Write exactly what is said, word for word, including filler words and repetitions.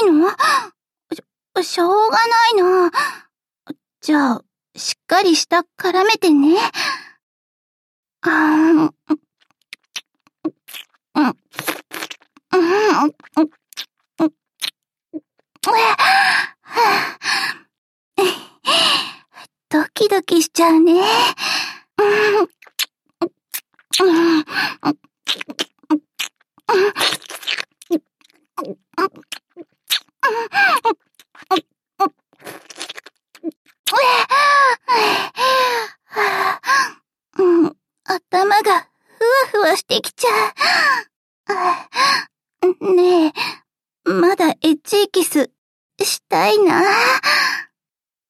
ないの？し、しょうがないな。じゃあ、しっかり舌絡めてね。あーん。うん。うん。うん。うん。ドキドキしちゃうね。うん。うん。うん、頭がふわふわしてきちゃう。ねえ、まだエッチいキスしたいな。